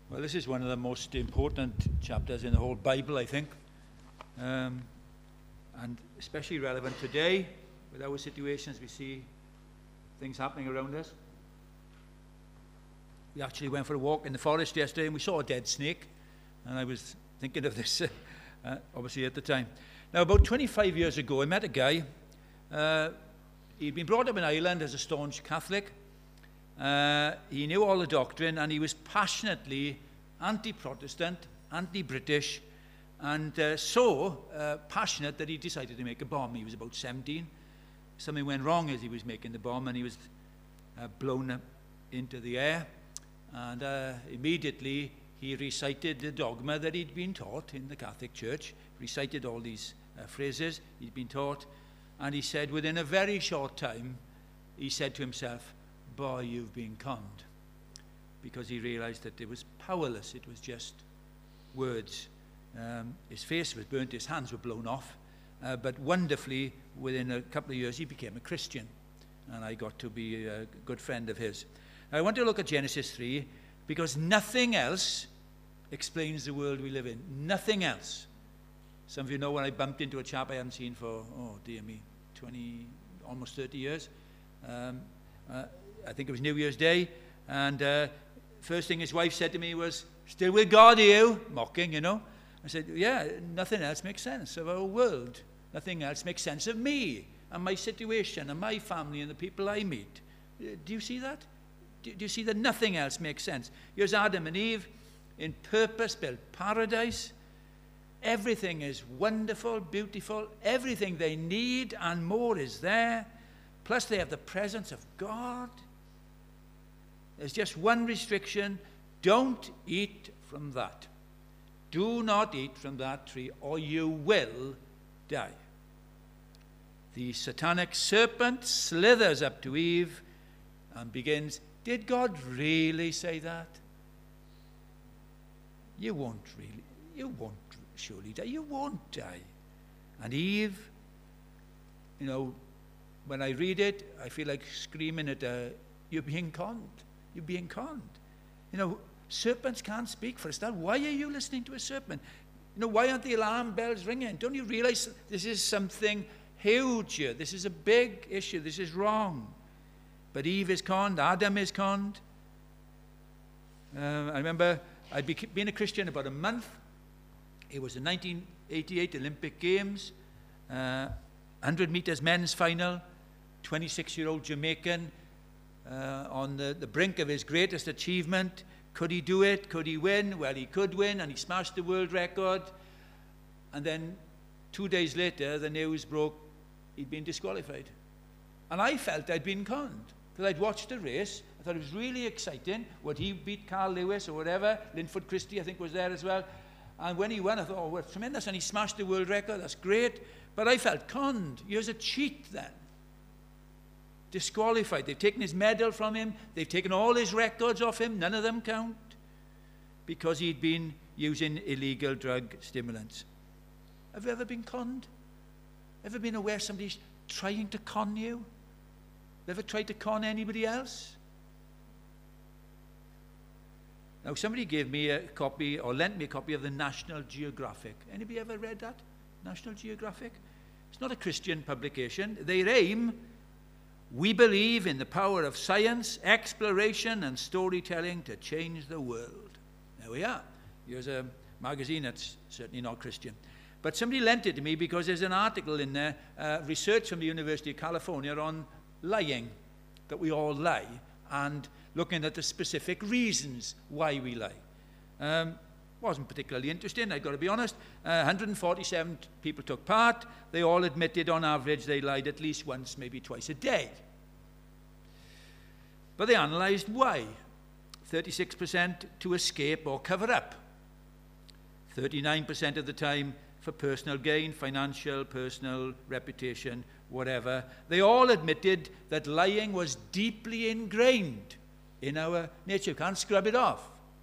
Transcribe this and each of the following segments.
Well, this is one of the most important chapters in the whole Bible, I think, and especially relevant today with our situations. We see things happening around us. We actually went for a walk in the forest yesterday and we saw a dead snake, and I was thinking of this obviously at the time. Now, about 25 years ago, I met a guy. He'd been brought up in Ireland as a staunch Catholic. He knew all the doctrine, and he was passionately anti-Protestant, anti-British, and so passionate that he decided to make a bomb. He was about 17. Something went wrong as he was making the bomb, and he was blown up into the air. And immediately he recited the dogma that he'd been taught in the Catholic Church, recited all these phrases he'd been taught, and he said within a very short time, he said to himself, "Boy, you've been conned," because he realized that it was powerless. It was just words. His face was burnt, his hands were blown off, but wonderfully, within a couple of years, he became a Christian, and I got to be a good friend of his. I want to look at Genesis 3, because nothing else explains the world we live in. Nothing else. Some of you know when I bumped into a chap I hadn't seen for, oh dear me, 20, almost 30 years. I think it was New Year's Day, and first thing his wife said to me was, "Still with God, are you?" Mocking, you know. I said, yeah, nothing else makes sense of our world. Nothing else makes sense of me and my situation and my family and the people I meet. Do you see that? Do you see that nothing else makes sense? Here's Adam and Eve in purpose-built paradise. Everything is wonderful, beautiful. Everything they need and more is there. Plus they have the presence of God. There's just one restriction: don't eat from that. Do not eat from that tree or you will die. The satanic serpent slithers up to Eve and begins, "Did God really say that? You won't surely die. You won't die." And Eve, you know, when I read it, I feel like screaming at her, "You're being conned. You're being conned." You know, serpents can't speak for us. Now, why are you listening to a serpent? You know, why aren't the alarm bells ringing? Don't you realize this is something huge here? This is a big issue. This is wrong. But Eve is conned. Adam is conned. I remember I'd been a Christian about a month. It was the 1988 Olympic Games, 100 meters men's final, 26-year-old Jamaican on the brink of his greatest achievement. Could he do it? Could he win? Well, he could win, and he smashed the world record. And then 2 days later, the news broke he'd been disqualified. And I felt I'd been conned, because I'd watched the race. I thought it was really exciting. Would he beat Carl Lewis or whatever? Linford Christie, I think, was there as well. And when he won, I thought, oh, well, tremendous. And he smashed the world record. That's great. But I felt conned. He was a cheat then. Disqualified. They've taken his medal from him. They've taken all his records off him. None of them count, because he'd been using illegal drug stimulants. Have you ever been conned? Ever been aware somebody's trying to con you? Ever tried to con anybody else? Now, somebody gave me a copy, or lent me a copy of the National Geographic. Anybody ever read that? National Geographic? It's not a Christian publication. Their aim: we believe in the power of science, exploration, and storytelling to change the world. There we are. Here's a magazine that's certainly not Christian. But somebody lent it to me because there's an article in there, research from the University of California on lying, that we all lie, and looking at the specific reasons why we lie. Wasn't particularly interesting, I've got to be honest. 147 people took part. They all admitted on average they lied at least once, maybe twice a day. But they analysed why. 36% to escape or cover up. 39% of the time for personal gain, financial, personal, reputation, whatever. They all admitted that lying was deeply ingrained in our nature. You can't scrub it off.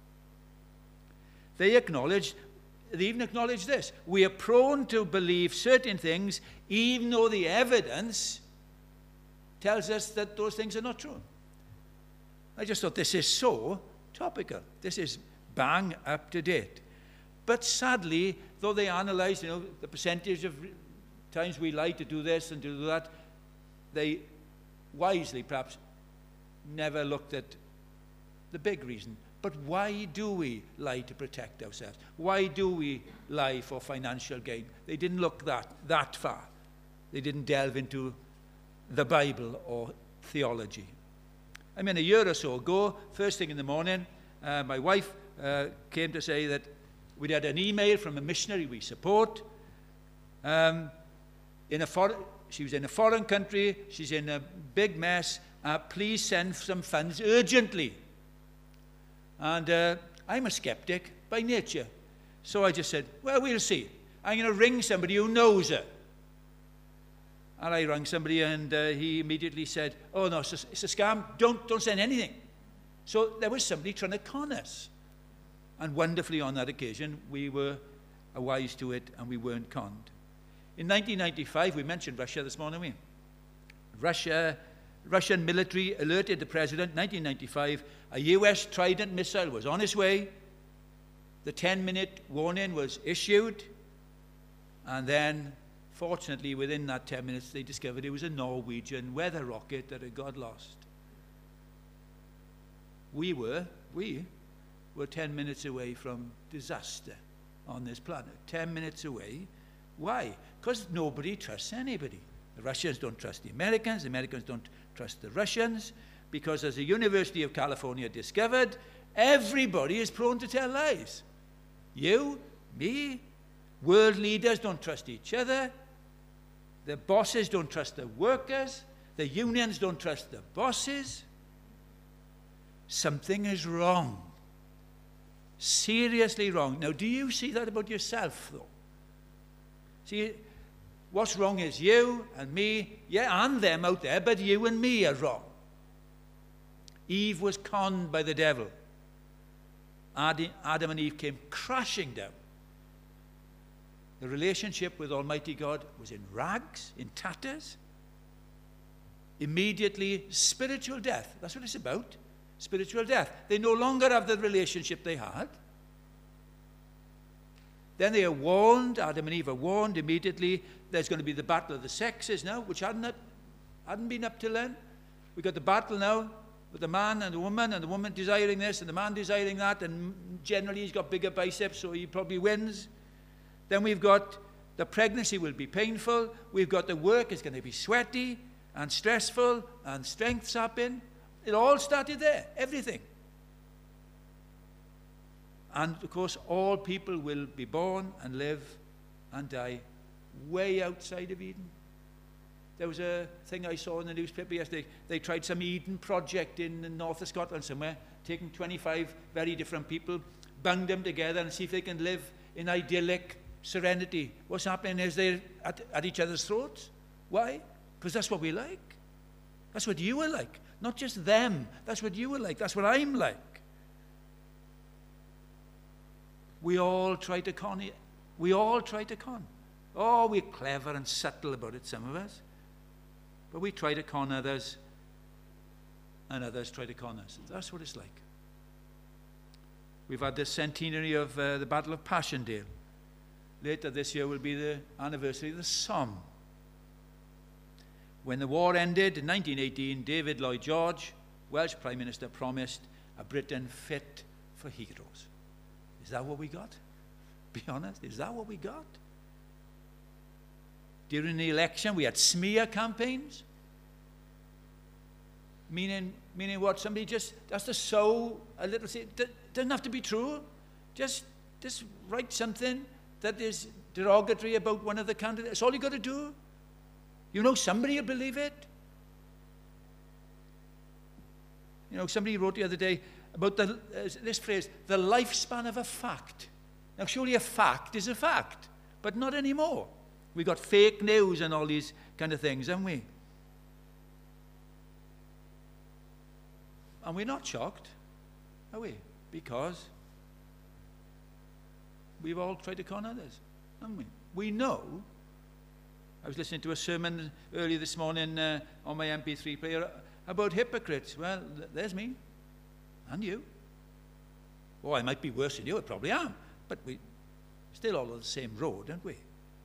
They even acknowledged this: we are prone to believe certain things even though the evidence tells us that those things are not true. I just thought this is so topical. This is bang up to date. But sadly, though they analysed, the percentage of times we lie to do this and to do that, they wisely perhaps never looked at the big reason. But why do we lie to protect ourselves? Why do we lie for financial gain? They didn't look that far. They didn't delve into the Bible or theology. I mean, a year or so ago, first thing in the morning, my wife came to say that we'd had an email from a missionary we support. She was in a foreign country. She's in a big mess. Please send some funds urgently. And I'm a skeptic by nature. So I just said, well, we'll see. I'm going to ring somebody who knows her. And I rang somebody, and he immediately said, oh, no, it's a scam. Don't send anything. So there was somebody trying to con us. And wonderfully, on that occasion, we were wise to it, and we weren't conned. In 1995, we mentioned Russia this morning, Russian military alerted the president, 1995, a US Trident missile was on its way. The 10-minute warning was issued. And then, fortunately, within that 10 minutes, they discovered it was a Norwegian weather rocket that had got lost. We were 10 minutes away from disaster on this planet. 10 minutes away. Why? Because nobody trusts anybody. The Russians don't trust the Americans don't trust the Russians, because as the University of California discovered, everybody is prone to tell lies. You, me, world leaders don't trust each other, the bosses don't trust the workers, the unions don't trust the bosses. Something is wrong. Seriously wrong. Now, do you see that about yourself, though? See, what's wrong is you and me, yeah, and them out there, but you and me are wrong. Eve was conned by the devil. Adam and Eve came crashing down. The relationship with Almighty God was in rags, in tatters. Immediately, spiritual death. That's what it's about. Spiritual death. They no longer have the relationship they had. Then they are warned, Adam and Eve are warned immediately, there's going to be the battle of the sexes now, which hadn't been up till then. We've got the battle now with the man and the woman desiring this and the man desiring that, and generally he's got bigger biceps, so he probably wins. Then we've got the pregnancy will be painful. We've got the work is going to be sweaty and stressful and strength sapping. It all started there, everything. And, of course, all people will be born and live and die way outside of Eden. There was a thing I saw in the newspaper yesterday. They tried some Eden project in the north of Scotland somewhere, taking 25 very different people, bunged them together and see if they can live in idyllic serenity. What's happening is they're at each other's throats. Why? Because that's what we like. That's what you are like. Not just them. That's what you are like. That's what I'm like. We all try to con it. We all try to con. Oh, we're clever and subtle about it, some of us. But we try to con others, and others try to con us. That's what it's like. We've had the centenary of the Battle of Passchendaele. Later this year will be the anniversary of the Somme. When the war ended in 1918, David Lloyd George, Welsh Prime Minister, promised a Britain fit for heroes. Is that what we got? Be honest, is that what we got? During the election, we had smear campaigns. Meaning what? Somebody just has to sow a little seed. Doesn't have to be true. Just write something that is derogatory about one of the candidates. That's all you got to do. You know somebody will believe it. You know, somebody wrote the other day about this phrase, the lifespan of a fact. Now, surely a fact is a fact, but not anymore. We've got fake news and all these kind of things, haven't we? And we're not shocked, are we? Because we've all tried to con others, haven't we? We know. I was listening to a sermon earlier this morning on my MP3 player about hypocrites. Well, there's me and you. Oh, I might be worse than you, I probably am. But we still all on the same road, aren't we?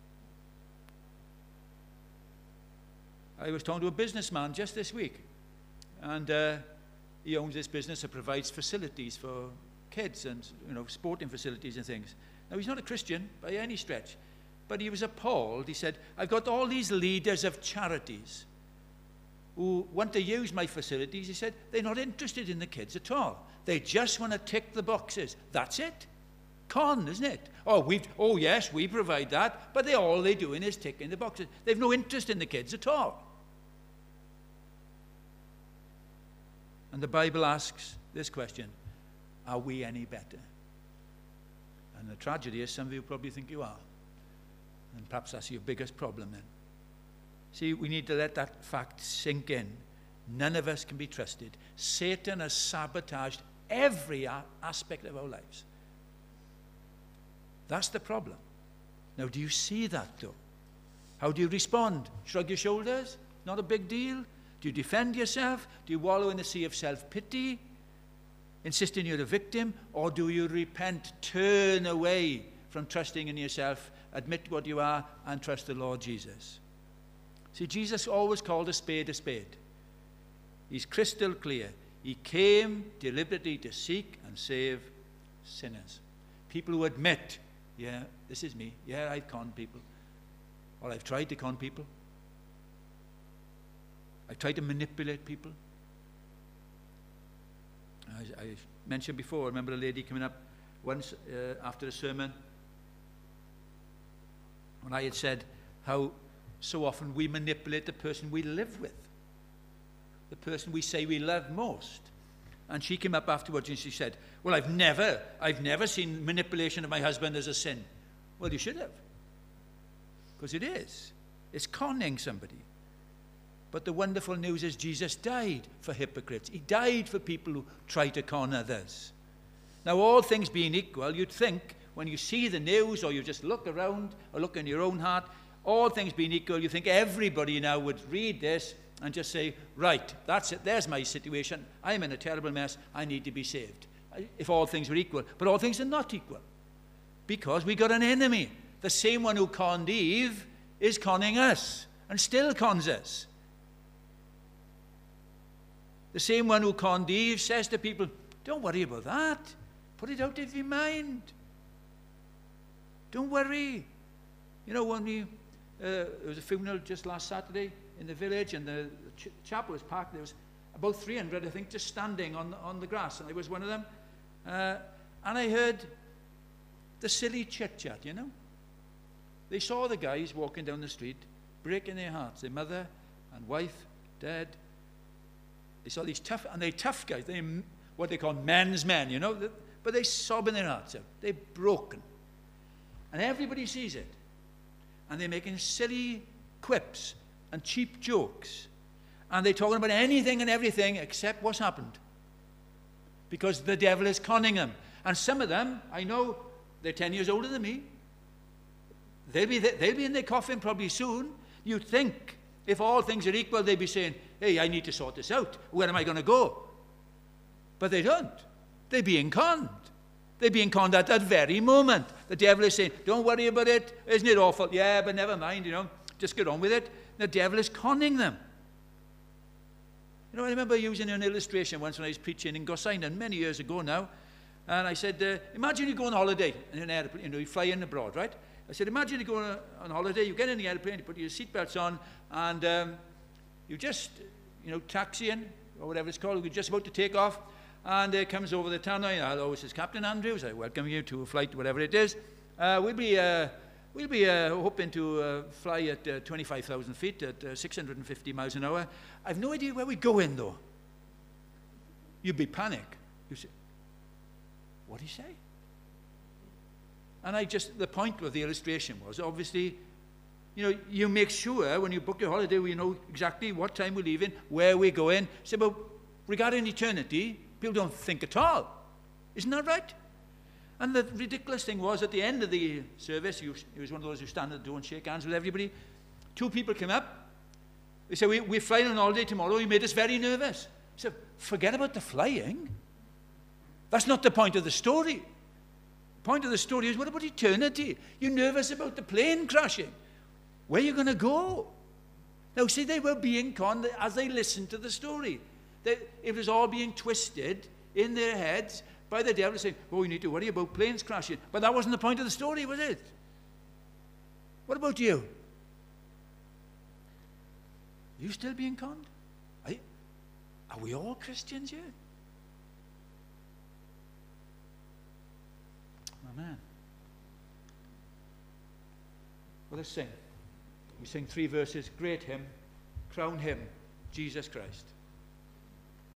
I was talking to a businessman just this week, and he owns this business that provides facilities for kids and, sporting facilities and things. Now, he's not a Christian by any stretch, but he was appalled. He said, I've got all these leaders of charities who want to use my facilities. He said, they're not interested in the kids at all. They just want to tick the boxes. That's it. Con, isn't it? Oh, yes, we provide that, but all they're doing is ticking the boxes. They've no interest in the kids at all. And the Bible asks this question, are we any better? And the tragedy is some of you probably think you are. And perhaps that's your biggest problem then. See, we need to let that fact sink in. None of us can be trusted. Satan has sabotaged every aspect of our lives. That's the problem. Now, do you see that, though? How do you respond? Shrug your shoulders? Not a big deal? Do you defend yourself? Do you wallow in the sea of self-pity? Insisting you're a victim? Or do you repent, turn away from trusting in yourself, admit what you are, and trust the Lord Jesus? See, Jesus always called a spade a spade. He's crystal clear. He came deliberately to seek and save sinners. People who admit, yeah, this is me. Yeah, I've conned people. Or I've tried to con people. I've tried to manipulate people. I mentioned before, I remember a lady coming up once after a sermon when I had said how so often we manipulate the person we live with, the person we say we love most. And she came up afterwards and she said, well, I've never seen manipulation of my husband as a sin. Well, you should have. Because it is. It's conning somebody. But the wonderful news is Jesus died for hypocrites. He died for people who try to con others. Now, all things being equal, you'd think when you see the news or you just look around or look in your own heart, all things being equal, you think everybody now would read this and just say, right, that's it, there's my situation. I'm in a terrible mess. I need to be saved. If all things were equal. But all things are not equal. Because we got an enemy. The same one who conned Eve is conning us and still cons us. The same one who conned Eve says to people, don't worry about that. Put it out of your mind. Don't worry. You know, when there was a funeral just last Saturday in the village, and the chapel was packed. There was about 300, I think, just standing on the grass, and I was one of them. And I heard the silly chit-chat, you know. They saw the guys walking down the street, breaking their hearts. Their mother and wife dead. They saw these tough guys. They what they call men's men, you know. But they sobbing their hearts out. They're broken. And everybody sees it. And they're making silly quips and cheap jokes. And they're talking about anything and everything except what's happened. Because the devil is conning them. And some of them, I know, they're 10 years older than me. They'll be in their coffin probably soon. You'd think, if all things are equal, they'd be saying, hey, I need to sort this out. Where am I going to go? But they don't. They're being conned. They're being conned at that very moment. The devil is saying, don't worry about it. Isn't it awful? Yeah, but never mind, you know. Just get on with it. The devil is conning them. You know, I remember using an illustration once when I was preaching in Gosainen many years ago now. And I said, imagine you go on holiday in an airplane, you know, you're flying abroad, right? I said, imagine you go on holiday, you get in the airplane, you put your seatbelts on, and you just, you know, taxiing, or whatever it's called, you're just about to take off, and it comes over the tunnel, and hello, this is Captain Andrews, I welcome you to a flight, whatever it is. We'll be hoping to fly at 25,000 feet at 650 miles an hour. I've no idea where we're going, though. You'd be panic. You say, what did he say? And the point of the illustration was, obviously, you know, you make sure when you book your holiday, you know exactly what time we're leaving, where we're going. So, but regarding eternity, people don't think at all. Isn't that right? And the ridiculous thing was, at the end of the service, he was one of those who stand at the door and shake hands with everybody. Two people came up. They said, we're flying on holiday tomorrow. You made us very nervous. I said, forget about the flying. That's not the point of the story. The point of the story is, what about eternity? You're nervous about the plane crashing. Where are you going to go? Now, see, they were being conned as they listened to the story. It was all being twisted in their heads by the devil saying, oh, you need to worry about planes crashing. But that wasn't the point of the story, was it? What about you? Are you still being conned? Are we all Christians here? Amen. Well, let's sing. We sing 3 verses. Great hymn. Crown him, Jesus Christ.